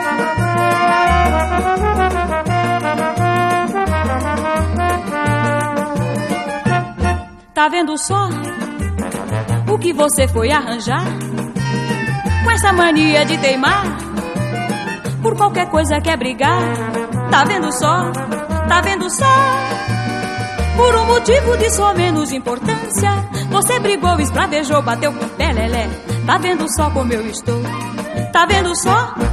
Tá vendo só o que você foi arranjar? Com essa mania de teimar, por qualquer coisa quer brigar. Tá vendo só, tá vendo só? Por um motivo de só menos importância, você brigou, esbravejou, bateu com o pé, lelé. Tá vendo só como eu estou? Tá vendo só?